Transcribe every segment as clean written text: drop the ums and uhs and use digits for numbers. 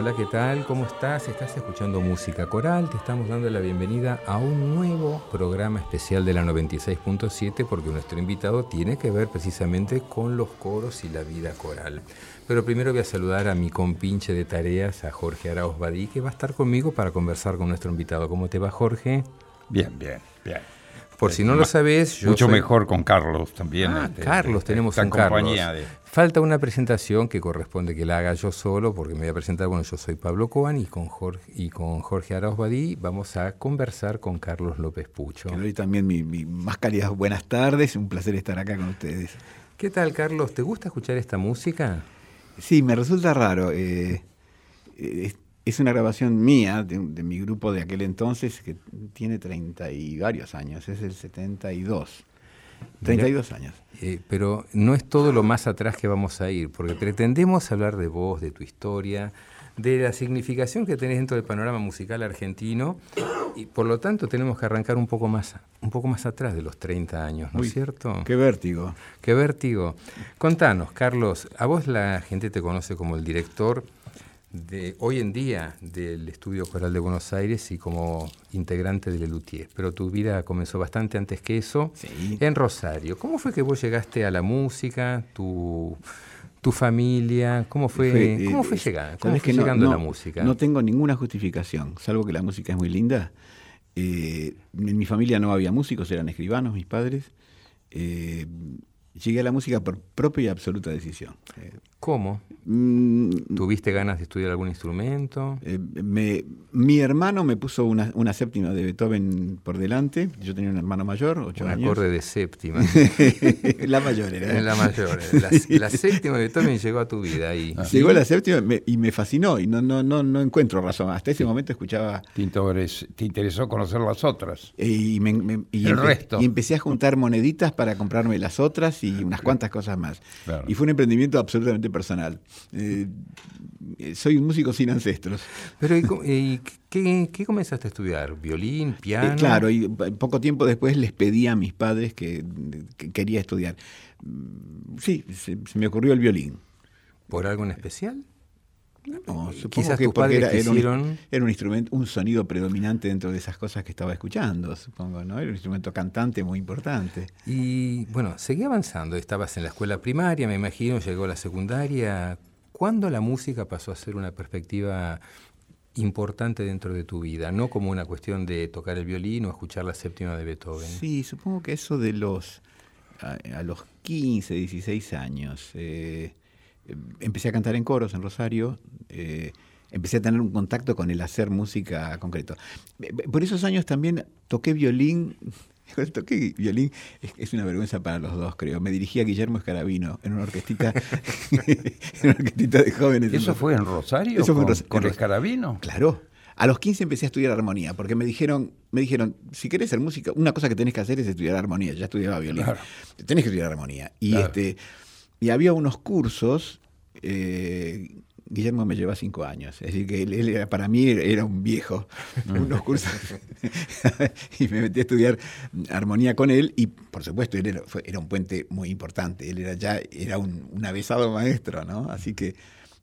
Hola, ¿qué tal? ¿Cómo estás? Estás escuchando Música Coral. Te estamos dando la bienvenida a un nuevo programa especial de la 96.7 porque nuestro invitado tiene que ver precisamente con los coros y la vida coral. Pero primero voy a saludar a mi compinche de tareas, a Jorge Arauz Badí, que va a estar conmigo para conversar con nuestro invitado. ¿Cómo te va, Jorge? Bien. Por si no lo sabés, yo mucho soy... mejor con Carlos también. Carlos, tenemos un Carlos. Falta una presentación que corresponde que la haga yo solo, porque me voy a presentar. Bueno, yo soy Pablo Coan y con Jorge Arauz Badí vamos a conversar con Carlos López Pucho. Que le doy también mi más cálidas buenas tardes, un placer estar acá con ustedes. ¿Qué tal, Carlos? ¿Te gusta escuchar esta música? Sí, me resulta raro. Es una grabación mía, de mi grupo de aquel entonces, que tiene 30 y varios años, es el 72. 32 años. Pero no es todo lo más atrás que vamos a ir, porque pretendemos hablar de vos, de tu historia, de la significación que tenés dentro del panorama musical argentino, y por lo tanto tenemos que arrancar un poco más atrás de los 30 años, ¿no es cierto? ¡Qué vértigo! ¡Qué vértigo! Contanos, Carlos, a vos la gente te conoce como el director de hoy en día del Estudio Coral de Buenos Aires y como integrante de Lelutier, pero tu vida comenzó bastante antes que eso, sí, en Rosario. ¿Cómo fue que vos llegaste a la música, tu familia? ¿Cómo fue llegando a la música? No tengo ninguna justificación, salvo que la música es muy linda. En mi familia no había músicos, eran escribanos mis padres. Llegué a la música por propia y absoluta decisión. ¿Cómo? ¿Tuviste ganas de estudiar algún instrumento? Mi hermano me puso una séptima de Beethoven por delante. Yo tenía un hermano mayor, 8 años. Un acorde de séptima. La mayor era. La mayor. La séptima de Beethoven llegó a tu vida ahí. Llegó la séptima y me fascinó. Y no encuentro razón. Hasta ese momento escuchaba... ¿Te interesó conocer las otras? El resto. Y empecé a juntar moneditas para comprarme las otras y unas cuantas cosas más. Claro. Y fue un emprendimiento absolutamente personal. Soy un músico sin ancestros. Pero ¿y qué comenzaste a estudiar? ¿Violín, piano? Claro, y poco tiempo después les pedí a mis padres que quería estudiar. Sí, se me ocurrió el violín. ¿Por algo en especial? No, quizás que tus padres era un instrumento, un sonido predominante dentro de esas cosas que estaba escuchando, supongo, ¿no? Era un instrumento cantante muy importante. Y bueno, seguí avanzando. Estabas en la escuela primaria, me imagino, llegó la secundaria. ¿Cuándo la música pasó a ser una perspectiva importante dentro de tu vida? No como una cuestión de tocar el violín o escuchar la séptima de Beethoven. Sí, supongo que eso de a los 15, 16 años... empecé a cantar en coros en Rosario, empecé a tener un contacto con el hacer música concreto. Por esos años también toqué violín. Es una vergüenza para los dos, creo. Me dirigía a Guillermo Escarabino en una orquestita, de jóvenes. ¿Eso fue en Rosario? Eso fue ¿Con Escarabino? Claro. A los 15 empecé a estudiar armonía, porque me dijeron, si querés ser música, una cosa que tenés que hacer es estudiar armonía. Ya estudiaba violín. Claro. Tenés que estudiar armonía. Y claro. Y había unos cursos, Guillermo me lleva 5 años, es decir, que él para mí era un viejo, unos cursos, y me metí a estudiar armonía con él, y por supuesto él era un puente muy importante, él era un avesado maestro, ¿no? Así que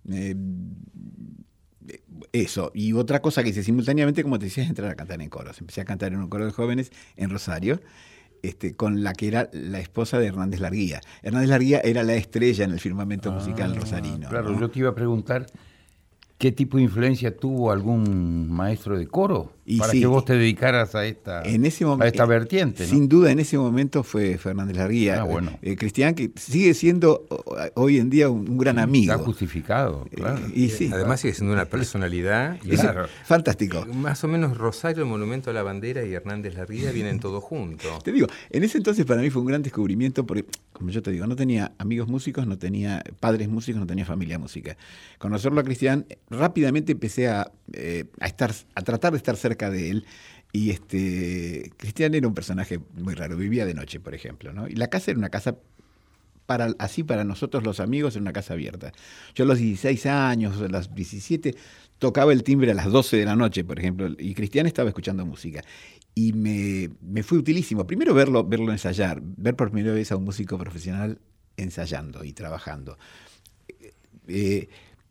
eso. Y otra cosa que hice simultáneamente, como te decía, es entrar a cantar en coros. Empecé a cantar en un coro de jóvenes en Rosario, con la que era la esposa de Hernández Larguía. Hernández Larguía era la estrella en el firmamento musical rosarino. Claro, ¿no? Yo te iba a preguntar qué tipo de influencia tuvo algún maestro de coro para que vos te dedicaras a esta vertiente, ¿no? Sin duda, en ese momento fue Hernández Larguía. Bueno. Cristian, que sigue siendo hoy en día un gran amigo. Está justificado, claro. Además sigue siendo una personalidad. Claro. Fantástico. Más o menos Rosario, el Monumento a la Bandera y Hernández Larguía vienen todos juntos. Te digo, en ese entonces para mí fue un gran descubrimiento porque, como yo te digo, no tenía amigos músicos, no tenía padres músicos, no tenía familia música. Conocerlo a Cristian, rápidamente empecé a tratar de estar cerca de él. Y Cristian era un personaje muy raro, vivía de noche, por ejemplo, ¿no? Y la casa era una casa, para nosotros los amigos, era una casa abierta. Yo a los 16 años, a los 17, tocaba el timbre a las 12 de la noche, por ejemplo, y Cristian estaba escuchando música. Y me fue utilísimo. Primero verlo ensayar, ver por primera vez a un músico profesional ensayando y trabajando.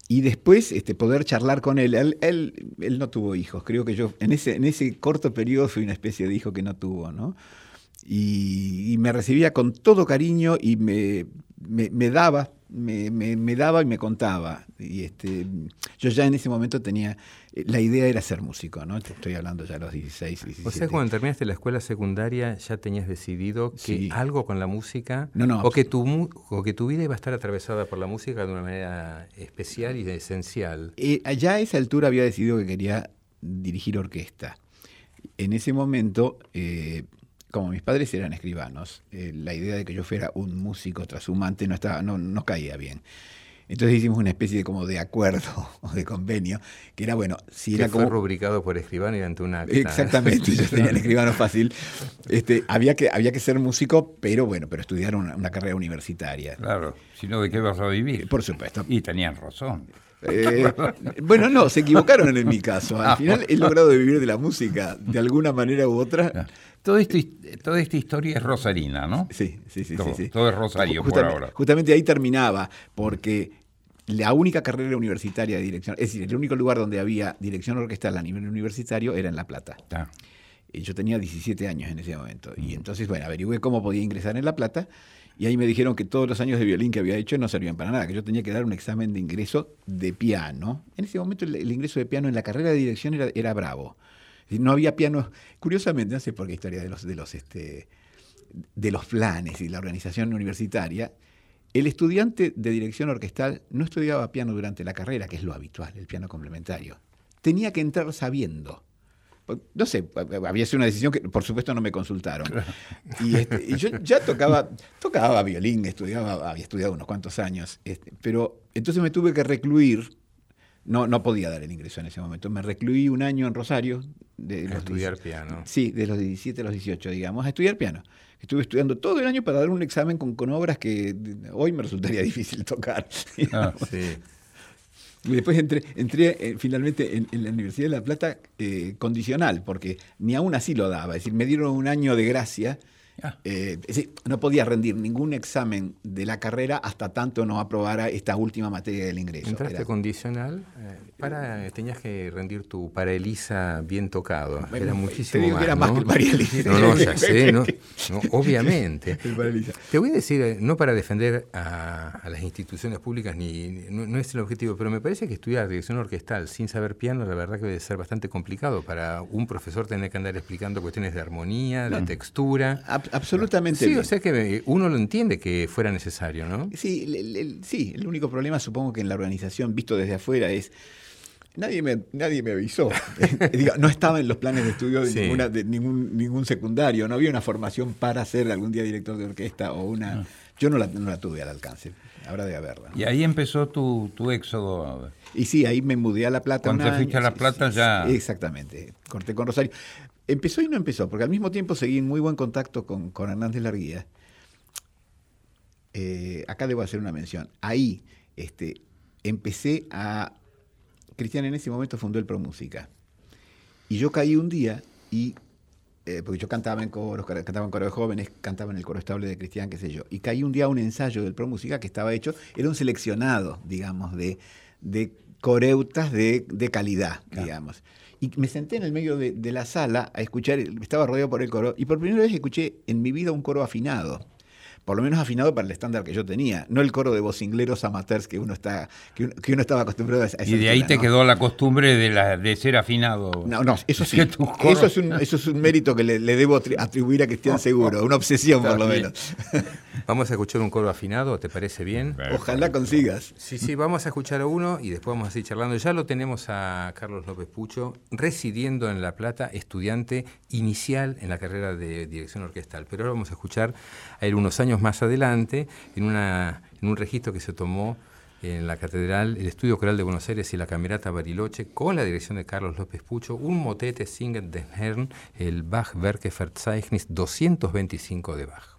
Y después poder charlar con él. Él no tuvo hijos. Creo que yo en ese corto periodo fui una especie de hijo que no tuvo, ¿no? Y me recibía con todo cariño y me daba y me contaba. Y yo ya en ese momento tenía, la idea era ser músico, ¿no? Te estoy hablando ya a los 16, 17. O sea, cuando terminaste la escuela secundaria ya tenías decidido que sí. algo con la música, no, o que tu vida iba a estar atravesada por la música de una manera especial y esencial. Ya a esa altura había decidido que quería dirigir orquesta. En ese momento, como mis padres eran escribanos, la idea de que yo fuera un músico trashumante no caía bien. Entonces hicimos una especie de acuerdo o de convenio, que era bueno, si que era como... fue rubricado por escribano y ante una acta. Exactamente, yo tenía el escribano fácil. Había que ser músico, pero estudiar una carrera universitaria. Claro, si no, ¿de qué vas a vivir? Por supuesto. Y tenían razón. No, se equivocaron en mi caso. Al final he logrado vivir de la música, de alguna manera u otra. Toda esta historia es rosarina, ¿no? Sí. Todo es Rosario por ahora. Justamente ahí terminaba, porque la única carrera universitaria de dirección, es decir, el único lugar donde había dirección orquestal a nivel universitario era en La Plata. Y yo tenía 17 años en ese momento. Y entonces, averigüé cómo podía ingresar en La Plata. Y ahí me dijeron que todos los años de violín que había hecho no servían para nada, que yo tenía que dar un examen de ingreso de piano. En ese momento el ingreso de piano en la carrera de dirección era bravo. No había pianos. Curiosamente, no sé por qué historia de los planes y la organización universitaria, el estudiante de dirección orquestal no estudiaba piano durante la carrera, que es lo habitual, el piano complementario. Tenía que entrar sabiendo. No sé, había sido una decisión que por supuesto no me consultaron. Y yo ya tocaba violín, había estudiado unos cuantos años, pero entonces me tuve que recluir. No podía dar el ingreso en ese momento. Me recluí un año en Rosario. A estudiar piano. Sí, de los 17 a los 18, digamos, a estudiar piano. Estuve estudiando todo el año para dar un examen con obras que hoy me resultaría difícil tocar. Sí. Y después entré finalmente en la Universidad de La Plata condicional, porque ni aún así lo daba. Es decir, me dieron un año de gracia. Es decir, no podía rendir ningún examen de la carrera hasta tanto no aprobara esta última materia del ingreso. ¿Entraste condicional? Tenías que rendir tu para Elisa bien tocado. Era muchísimo más. Que era más que el María Elisa. No, ya sé, no, obviamente. Te voy a decir, no para defender a las instituciones públicas, no es el objetivo, pero me parece que estudiar dirección orquestal sin saber piano, la verdad que debe ser bastante complicado para un profesor tener que andar explicando cuestiones de armonía, de textura. Absolutamente. Sí, o sea que uno lo entiende que fuera necesario, ¿no? Sí, el único problema supongo que en la organización, visto desde afuera, es nadie me avisó. Digo, no estaba en los planes de estudio de ningún secundario, no había una formación para ser algún día director de orquesta o una. Yo no la tuve al alcance, habrá de haberla, ¿no? Y ahí empezó tu éxodo. Y sí, ahí me mudé a La Plata. Cuando te fuiste a La Plata ya. Exactamente, corté con Rosario. Empezó y no empezó, porque al mismo tiempo seguí en muy buen contacto con Hernández Larguía. Acá debo hacer una mención. Ahí empecé a... Cristian en ese momento fundó el ProMúsica. Y yo caí un día, porque yo cantaba en coros, cantaba en coro de jóvenes, cantaba en el coro estable de Cristian, qué sé yo. Y caí un día a un ensayo del ProMúsica que estaba hecho, era un seleccionado, digamos, de coreutas de calidad, digamos. Y me senté en el medio de la sala a escuchar, estaba rodeado por el coro, y por primera vez escuché en mi vida un coro afinado. Por lo menos afinado para el estándar que yo tenía, no el coro de vocingleros amateurs que uno estaba acostumbrado a esa y de ahí te quedó la costumbre de ser afinado. No, eso sí. Eso es un mérito que le debo atribuir a Cristian seguro, una obsesión por lo menos. Vamos a escuchar un coro afinado, ¿te parece bien? Ojalá consigas. Sí, vamos a escuchar uno y después vamos a seguir charlando. Ya lo tenemos a Carlos López Pucho, residiendo en La Plata, estudiante inicial en la carrera de dirección orquestal. Pero ahora vamos a escuchar a él unos años más adelante, en un registro que se tomó en la Catedral, el Estudio Coral de Buenos Aires y la Camerata Bariloche, con la dirección de Carlos López Pucho, un motete Singen den Herrn, el Bach-Werke-Verzeichnis 225 de Bach.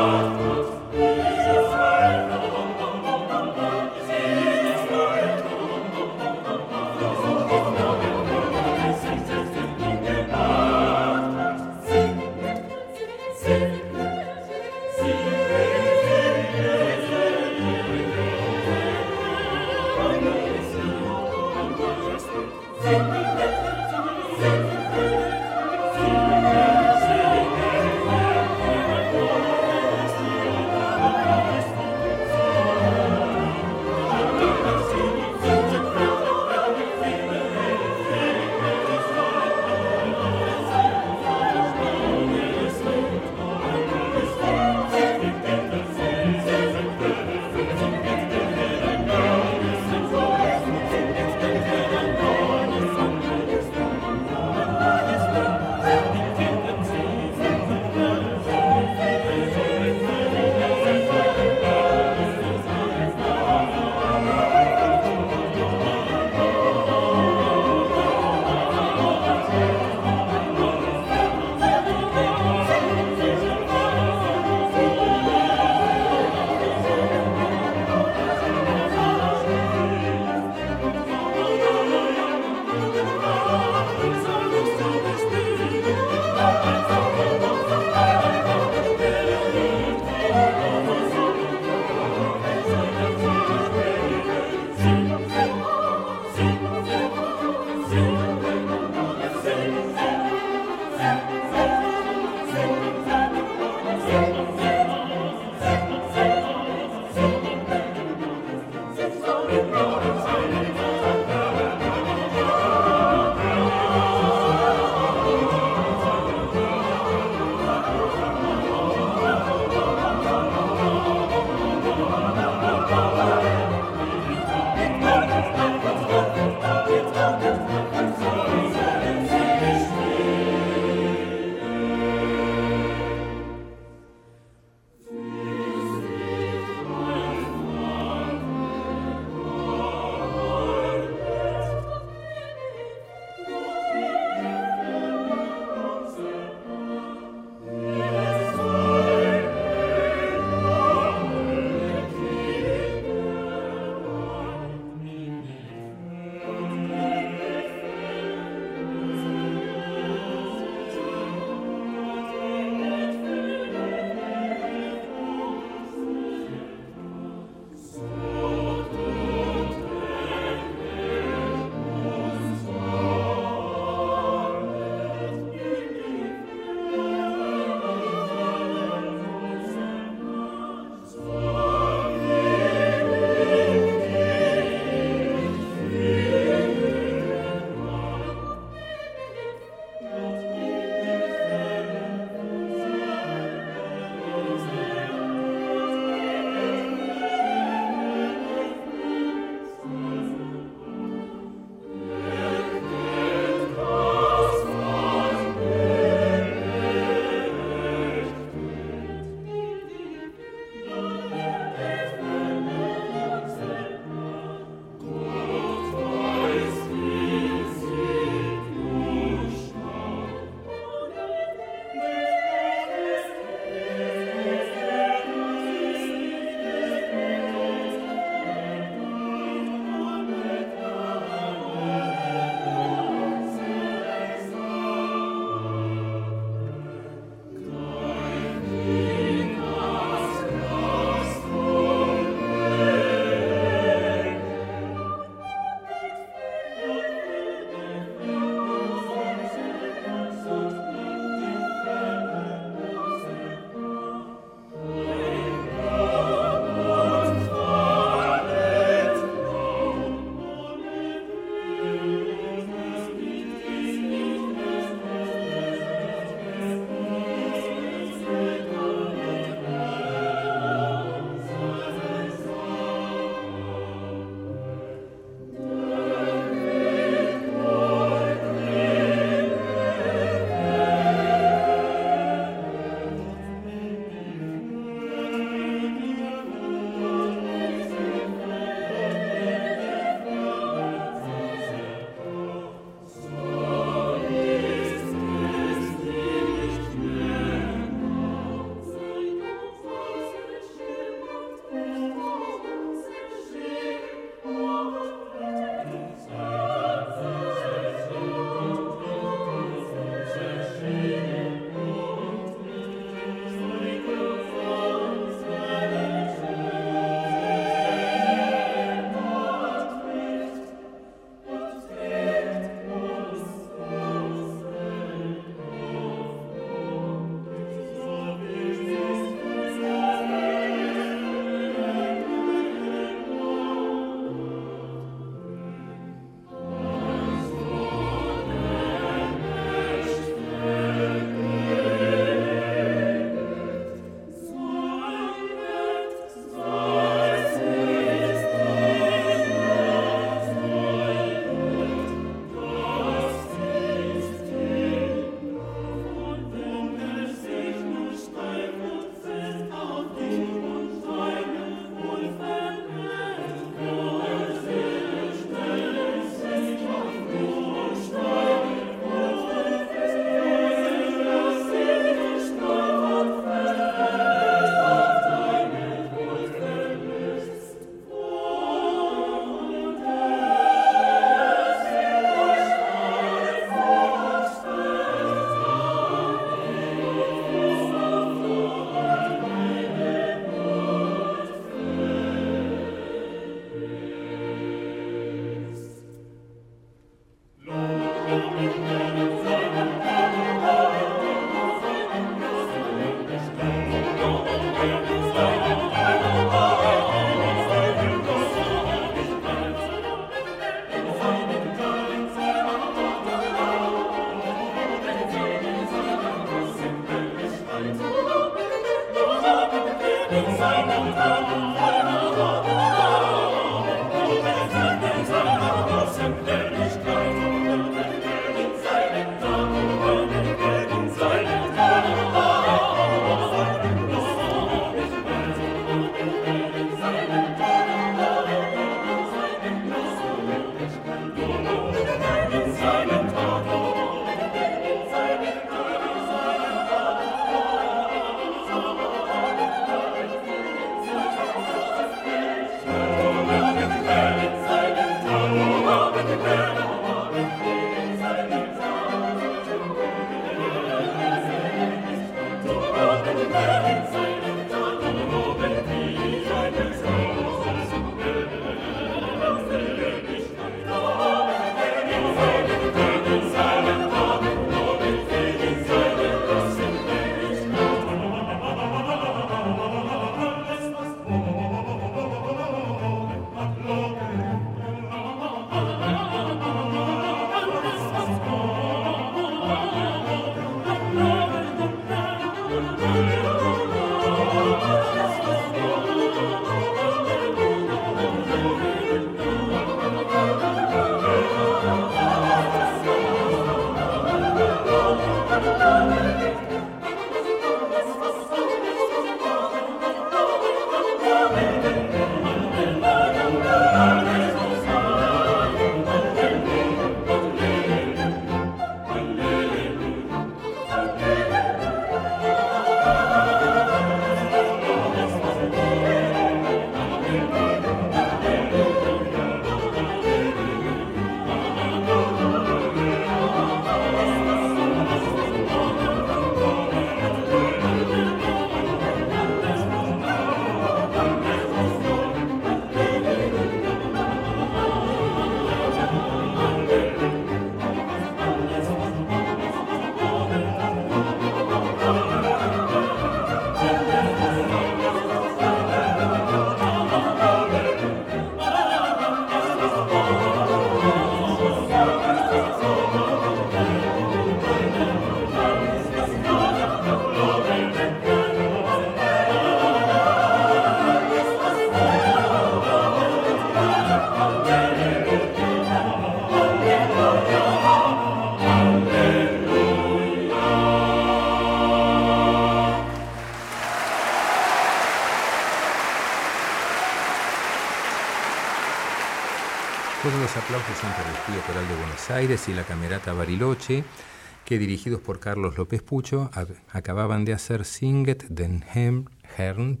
Todos los aplausos son por el Estudio Coral de Buenos Aires y la Camerata Bariloche, que dirigidos por Carlos López Pucho acababan de hacer Singet den Herrn,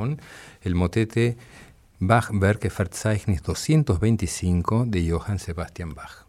el motete Bach-Werke-Verzeichnis 225 de Johann Sebastian Bach.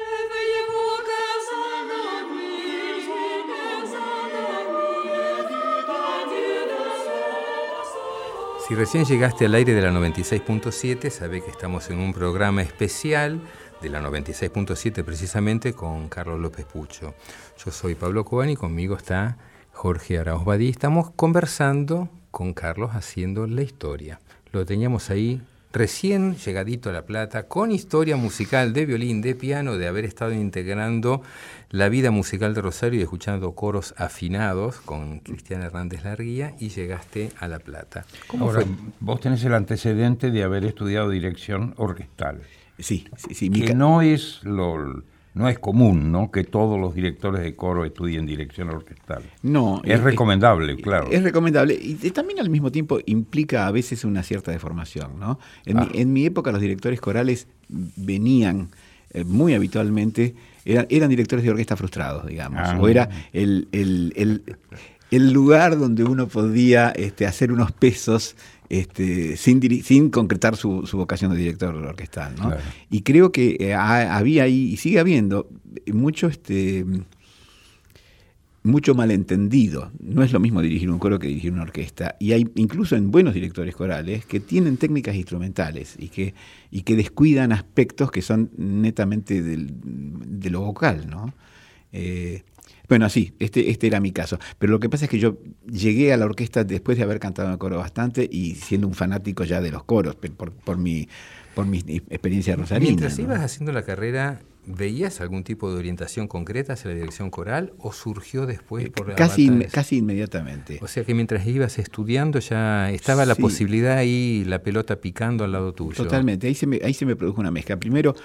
Si recién llegaste al aire de la 96.7, sabe que estamos en un programa especial de la 96.7 precisamente con Carlos López Pucho. Yo soy Pablo Cobán y conmigo está Jorge Arauz Badí. Estamos conversando con Carlos haciendo la historia. Lo teníamos ahí recién llegadito a La Plata, con historia musical de violín, de piano, de haber estado integrando la vida musical de Rosario y escuchando coros afinados con Cristian Hernández Larguía, y llegaste a La Plata. Ahora, vos tenés el antecedente de haber estudiado dirección orquestal. Sí. Que no es común, ¿no?, que todos los directores de coro estudien dirección orquestal. No. Es recomendable, claro. Es recomendable y también al mismo tiempo implica a veces una cierta deformación, ¿no? En mi época los directores corales venían muy habitualmente, eran directores de orquesta frustrados, digamos, o era el lugar donde uno podía hacer unos pesos sin concretar su vocación de director orquestal, ¿no? Claro. Y creo que había ahí, y sigue habiendo, mucho mucho malentendido. No es lo mismo dirigir un coro que dirigir una orquesta. Y hay incluso en buenos directores corales que tienen técnicas instrumentales y que descuidan aspectos que son netamente de lo vocal, ¿no? Bueno, sí, este era mi caso. Pero lo que pasa es que yo llegué a la orquesta después de haber cantado en el coro bastante y siendo un fanático ya de los coros, por mi experiencia rosarina. Mientras ¿no? ibas haciendo la carrera, ¿veías algún tipo de orientación concreta hacia la dirección coral o surgió después por casi inmediatamente? O sea que mientras ibas estudiando ya estaba la posibilidad ahí, la pelota picando al lado tuyo. Totalmente, ahí se me produjo una mezcla. Primero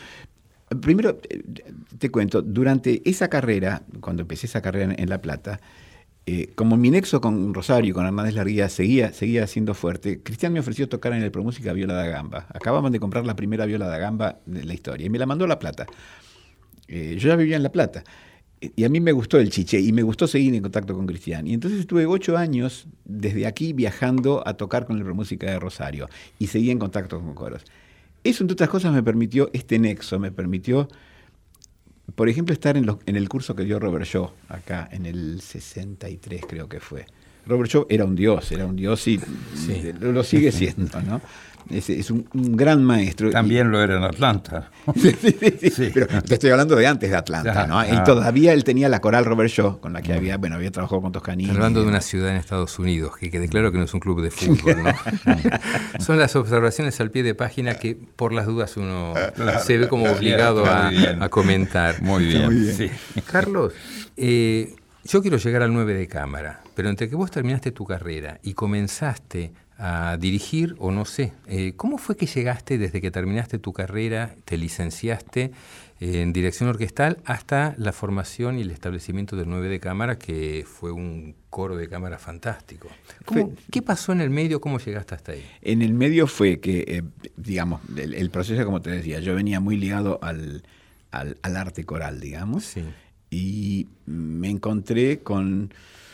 te cuento, durante esa carrera, cuando empecé esa carrera en La Plata, como mi nexo con Rosario y con Hernández Larguía seguía siendo fuerte, Cristian me ofreció tocar en el Promúsica viola da gamba. Acababan de comprar la primera viola da gamba de la historia y me la mandó a La Plata. Yo ya vivía en La Plata y a mí me gustó el chiche y me gustó seguir en contacto con Cristian. Y entonces estuve 8 años desde aquí viajando a tocar con el Promúsica de Rosario y seguí en contacto con coros. Eso, entre otras cosas, me permitió este nexo, me permitió, por ejemplo, estar en el curso que dio Robert Shaw, acá en el 63 creo que fue. Robert Shaw era un dios y lo sigue siendo, ¿no? Es un gran maestro. También lo era en Atlanta. Sí. Pero te estoy hablando de antes de Atlanta, ¿no? Y todavía él tenía la coral Robert Shaw, con la que había trabajado con Toscanini. Hablando de una ciudad en Estados Unidos, que quede claro que no es un club de fútbol, ¿no? Son las observaciones al pie de página que por las dudas uno se ve como obligado a comentar. Muy bien. Sí. Carlos, yo quiero llegar al 9 de cámara, pero entre que vos terminaste tu carrera y comenzaste a dirigir, o no sé, ¿cómo fue que llegaste desde que terminaste tu carrera, te licenciaste en dirección orquestal, hasta la formación y el establecimiento del 9 de cámara, que fue un coro de cámara fantástico? ¿Qué pasó en el medio? ¿Cómo llegaste hasta ahí? En el medio fue que, digamos, el proceso, como te decía, yo venía muy ligado al arte coral, digamos, sí. Y me encontré con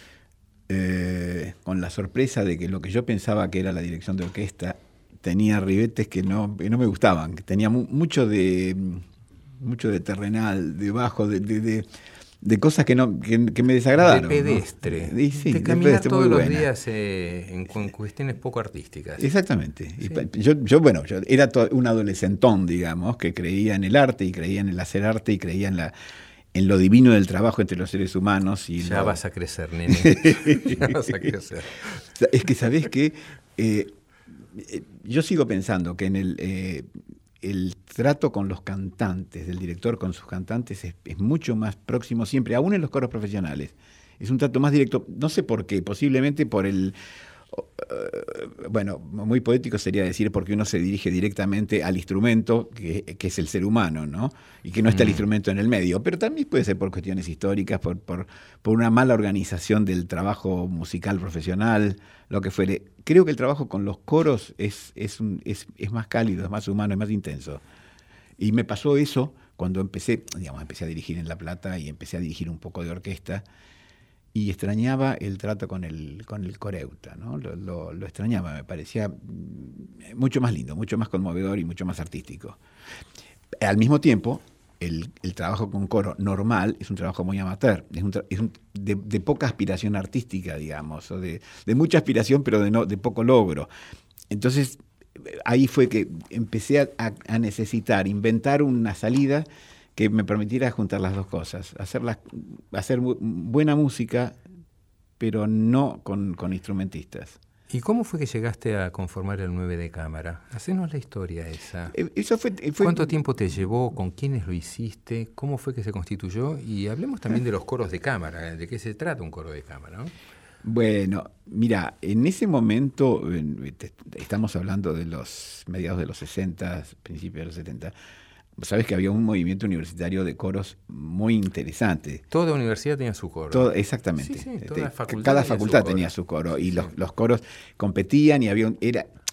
la sorpresa de que lo que yo pensaba que era la dirección de orquesta tenía ribetes que no me gustaban, que tenía mucho de terrenal, de bajo, de cosas que me desagradaron. De pedestre. ¿No? Sí, de caminar todos los días con cuestiones poco artísticas. Exactamente. Sí. Y yo era un adolescentón, digamos, que creía en el arte y creía en el hacer arte y creía en lo divino del trabajo entre los seres humanos. Y ya vas a crecer, nene. Ya vas a crecer. Es que, ¿sabés qué? Yo sigo pensando que en el trato con los cantantes, del director con sus cantantes, es mucho más próximo siempre, aún en los coros profesionales. Es un trato más directo, no sé por qué, posiblemente por el... Bueno, muy poético sería decir porque uno se dirige directamente al instrumento, que es el ser humano, ¿no? Y que no está el instrumento en el medio. Pero también puede ser por cuestiones históricas, por una mala organización del trabajo musical profesional, lo que fuere. Creo que el trabajo con los coros es más cálido, es más humano, es más intenso. Y me pasó eso cuando empecé a dirigir en La Plata y empecé a dirigir un poco de orquesta. Y extrañaba el trato con el coreuta, ¿no? Lo extrañaba, me parecía mucho más lindo, mucho más conmovedor y mucho más artístico. Al mismo tiempo, el trabajo con coro normal es un trabajo muy amateur, de poca aspiración artística, digamos, o de mucha aspiración, pero de poco logro. Entonces, ahí fue que empecé a necesitar, inventar una salida que me permitiera juntar las dos cosas, hacer buena música, pero no con instrumentistas. ¿Y cómo fue que llegaste a conformar el 9 de cámara? Hacenos la historia esa. Eso fue... ¿Cuánto tiempo te llevó? ¿Con quiénes lo hiciste? ¿Cómo fue que se constituyó? Y hablemos también de los coros de cámara. ¿De qué se trata un coro de cámara, no? Bueno, mira, en ese momento, estamos hablando de los mediados de los 60, principios de los 70, sabes que había un movimiento universitario de coros muy interesante. Toda universidad tenía su coro. Exactamente. Sí, cada facultad tenía su coro. Y sí. los coros competían y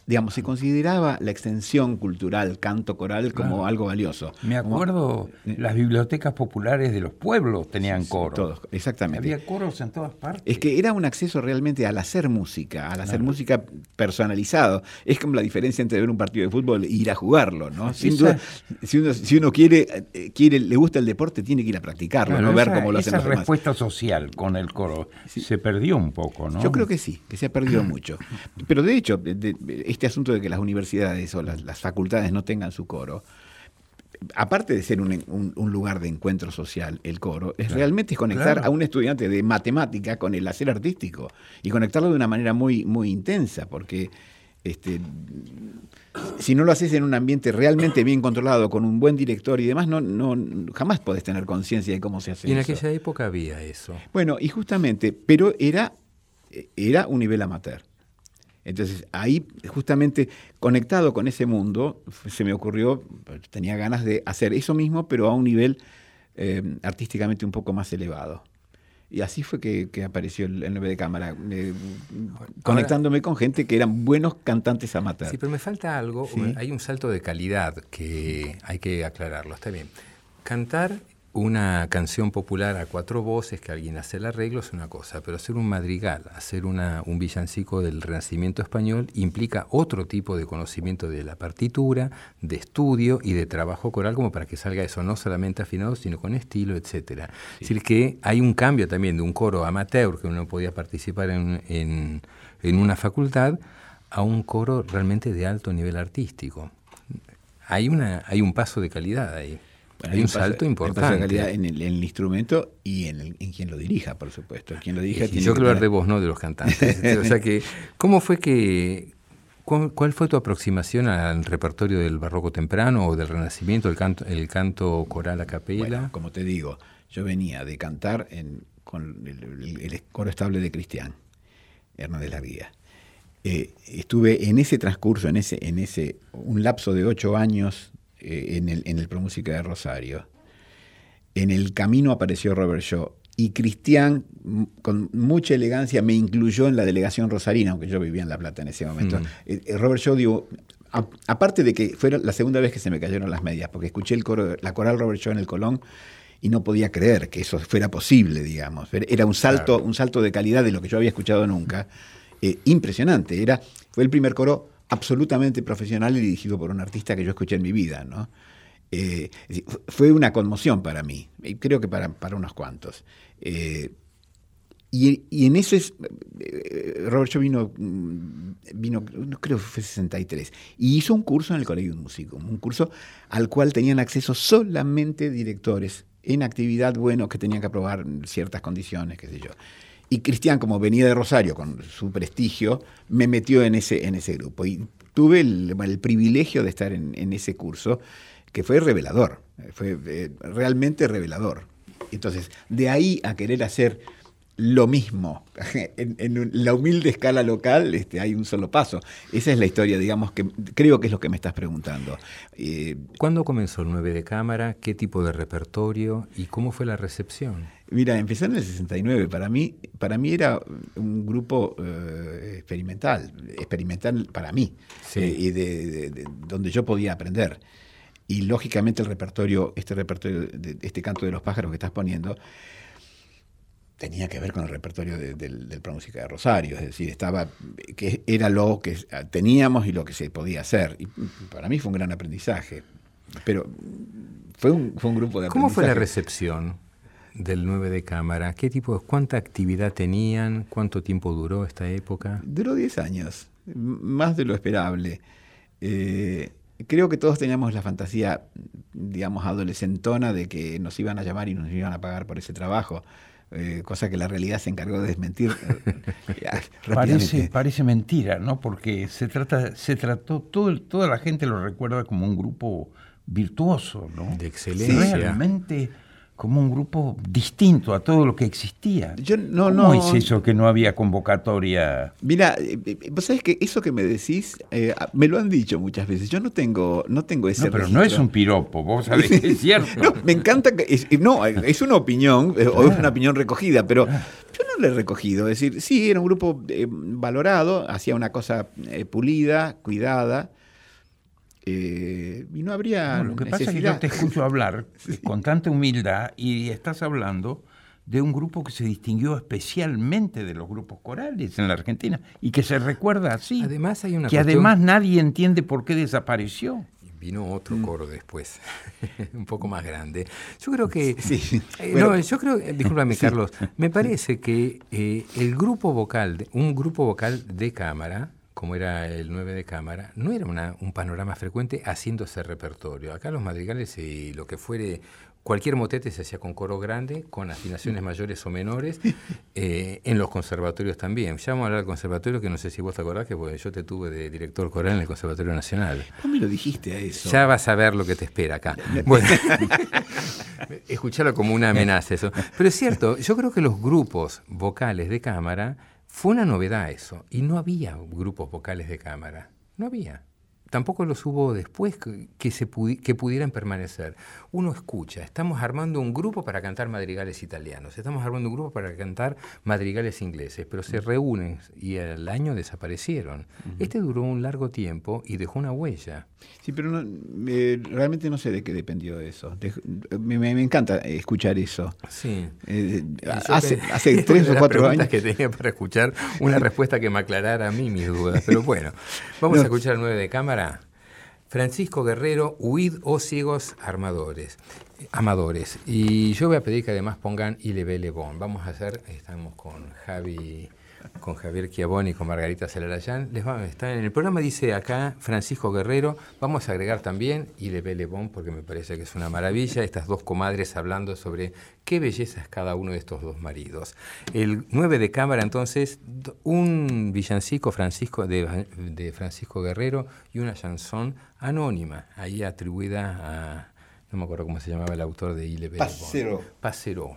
digamos, se consideraba la extensión cultural, canto coral, como algo valioso. Me acuerdo, las bibliotecas populares de los pueblos tenían coros. Todos, exactamente. Había coros en todas partes. Es que era un acceso realmente al hacer música, música personalizado. Es como la diferencia entre ver un partido de fútbol e ir a jugarlo, ¿no? Sin duda, si uno quiere, le gusta el deporte, tiene que ir a practicarlo, no ver cómo lo hacen los demás. Esa respuesta social con el coro se perdió un poco, ¿no? Yo creo que sí, que se ha perdido mucho. Pero de hecho, este asunto de que las universidades o las facultades no tengan su coro, aparte de ser un lugar de encuentro social, el coro, realmente es conectar a un estudiante de matemática con el hacer artístico y conectarlo de una manera muy, muy intensa, porque si no lo haces en un ambiente realmente bien controlado, con un buen director y demás, jamás podés tener conciencia de cómo se hace eso. Y en aquella época había eso. Bueno, y justamente, pero era un nivel amateur. Entonces, ahí, justamente, conectado con ese mundo, se me ocurrió, tenía ganas de hacer eso mismo, pero a un nivel artísticamente un poco más elevado. Y así fue que apareció el 9 de cámara, conectándome con gente que eran buenos cantantes amateurs. Sí, pero me falta algo, ¿sí? Hay un salto de calidad que hay que aclararlo, está bien. Cantar una canción popular a 4 voces, que alguien hace el arreglo, es una cosa, pero hacer un madrigal, hacer un villancico del Renacimiento español implica otro tipo de conocimiento de la partitura, de estudio y de trabajo coral, como para que salga eso no solamente afinado, sino con estilo, etcétera. Sí. Es decir, que hay un cambio también de un coro amateur, que uno podía participar en una facultad, a un coro realmente de alto nivel artístico. Hay un paso de calidad ahí. Bueno, hay un salto importante. De calidad en el instrumento y en quien lo dirija, por supuesto. Quien lo dirija yo quiero hablar de vos, no de los cantantes. O sea que, ¿cuál fue tu aproximación al repertorio del barroco temprano o del Renacimiento, el canto coral a capella? Bueno, como te digo, yo venía de cantar con el coro estable de Cristián, Hernández Larguía. Estuve en ese transcurso, un lapso de 8 años, en el Promúsica de Rosario. En el camino apareció Robert Shaw y Cristián, con mucha elegancia, me incluyó en la delegación rosarina, aunque yo vivía en La Plata en ese momento. Robert Shaw, digo, aparte de que fue la segunda vez que se me cayeron las medias, porque escuché la coral Robert Shaw en el Colón y no podía creer que eso fuera posible, digamos. Era un salto de calidad de lo que yo había escuchado nunca, impresionante. Fue el primer coro absolutamente profesional y dirigido por un artista que yo escuché en mi vida, ¿no? Fue una conmoción para mí, y creo que para unos cuantos. Y en eso Robert Shaw vino, no creo que fue 63, y hizo un curso en el Colegio Musicum, un curso al cual tenían acceso solamente directores en actividad, bueno, que tenían que aprobar ciertas condiciones, qué sé yo. Y Cristián, como venía de Rosario con su prestigio, me metió en ese grupo. Y tuve el privilegio de estar en ese curso, que fue revelador, fue realmente revelador. Entonces, de ahí a querer hacer lo mismo en la humilde escala local, hay un solo paso. Esa es la historia, digamos, que creo que es lo que me estás preguntando. ¿Cuándo comenzó el 9 de cámara? ¿Qué tipo de repertorio? ¿Y cómo fue la recepción? Mira, empezó en el 69. Para mí era un grupo experimental para mí, sí. Y donde yo podía aprender. Y lógicamente este repertorio de este canto de los pájaros que estás poniendo tenía que ver con el repertorio del Promúsica de Rosario, es decir, que era lo que teníamos y lo que se podía hacer. Y para mí fue un gran aprendizaje, pero fue un grupo de aprendizaje. ¿Cómo fue la recepción del 9 de cámara? ¿Cuánta actividad tenían? ¿Cuánto tiempo duró esta época? Duró 10 años, más de lo esperable. Creo que todos teníamos la fantasía, digamos, adolescentona de que nos iban a llamar y nos iban a pagar por ese trabajo. Cosa que la realidad se encargó de desmentir parece mentira, ¿no? Porque se trató toda la gente lo recuerda como un grupo virtuoso, ¿no? De excelencia. Realmente como un grupo distinto a todo lo que existía. ¿Cómo es eso que no había convocatoria? Mira, vos sabés que eso que me decís, me lo han dicho muchas veces. Yo no tengo ese pero registro. No es un piropo, vos sabés que es cierto. No, me encanta, es una opinión, o es una opinión recogida, pero yo lo he recogido. Es decir, sí, era un grupo valorado, hacía una cosa pulida, cuidada, y no habría lo que pasa es que yo te escucho hablar con tanta humildad y estás hablando de un grupo que se distinguió especialmente de los grupos corales en la Argentina y que se recuerda así. Además hay una que cuestión... además nadie entiende por qué desapareció. Vino otro coro después, un poco más grande. Yo creo que... Sí, discúlpame, sí. Carlos, me parece que un grupo vocal de cámara, como era el 9 de cámara, no era un panorama frecuente haciéndose repertorio. Acá los madrigales y lo que fuere... Cualquier motete se hacía con coro grande, con afinaciones mayores o menores, en los conservatorios también. Ya vamos a hablar del conservatorio, que no sé si vos te acordás, que yo te tuve de director coral en el Conservatorio Nacional. ¿Cómo me lo dijiste a eso? Ya vas a ver lo que te espera acá. Bueno, escucharlo como una amenaza eso. Pero es cierto, yo creo que los grupos vocales de cámara, fue una novedad eso, y no había grupos vocales de cámara, no había. Tampoco los hubo después que pudieran permanecer. Uno escucha, estamos armando un grupo para cantar madrigales italianos, estamos armando un grupo para cantar madrigales ingleses, pero se reúnen y al año desaparecieron. Este duró un largo tiempo y dejó una huella. Sí, pero realmente no sé de qué dependió eso. Me encanta escuchar eso. Sí. Hace 3 o 4 años que tenía para escuchar una respuesta que me aclarara a mí mis dudas. Pero bueno, vamos a escuchar el 9 de cámara. Francisco Guerrero, Huid, oh ciegos amadores. Y yo voy a pedir que además pongan Il Bel Bon. Estamos con Javier Chiavoni y con Margarita Celarayán. En el programa dice acá Francisco Guerrero, vamos a agregar también Il Bel Bon porque me parece que es una maravilla, estas dos comadres hablando sobre qué belleza es cada uno de estos dos maridos. El 9 de cámara entonces, un villancico de Francisco Guerrero y una chanson anónima, ahí atribuida a, no me acuerdo cómo se llamaba el autor de Il Bel Bon. Passeró.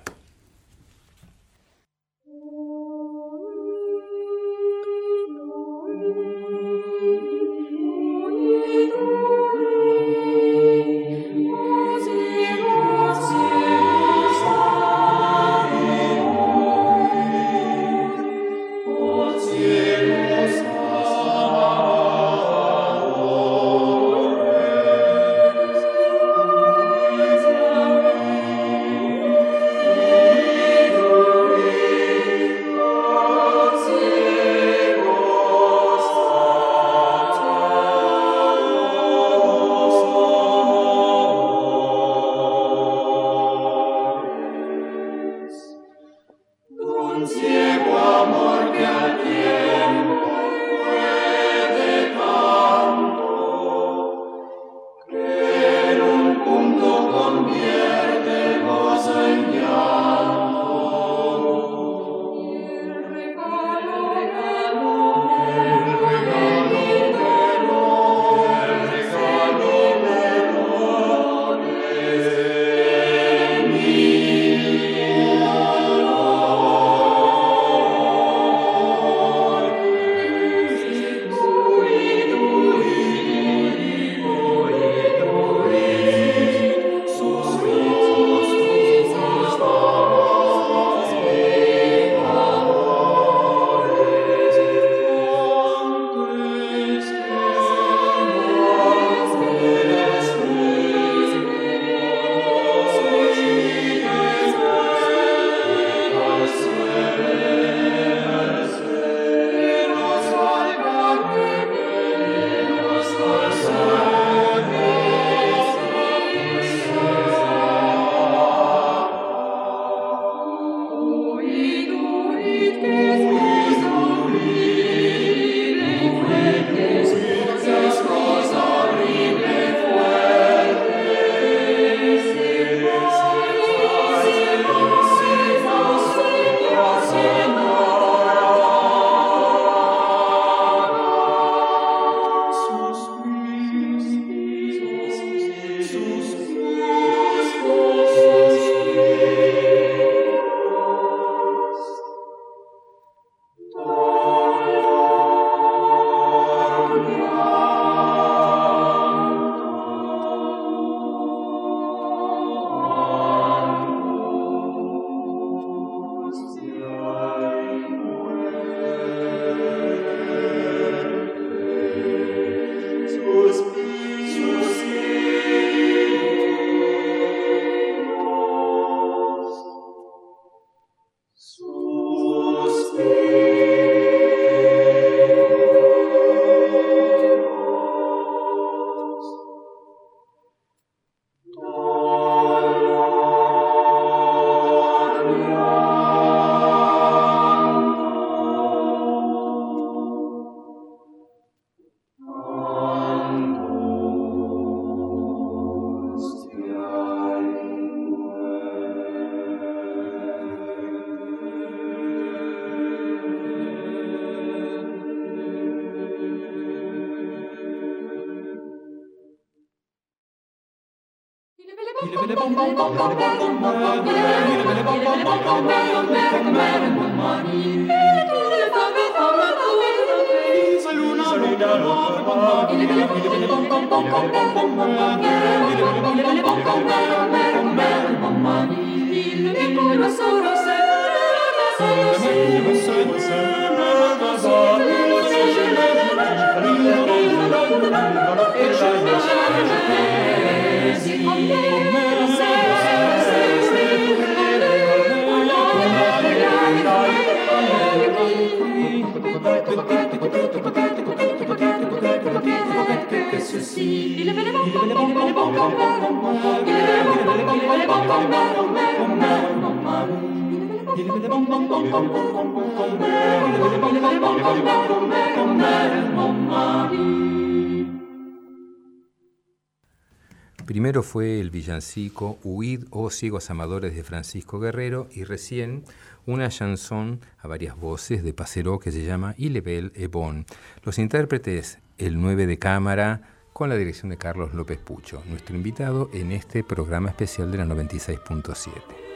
Primero fue el villancico Huid, oh ciegos amadores, de Francisco Guerrero, y recién una chanson a varias voces de Passeró que se llama Il est bel et bon. Los intérpretes, el 9 de cámara, con la dirección de Carlos López Pucho, nuestro invitado en este programa especial de la 96.7.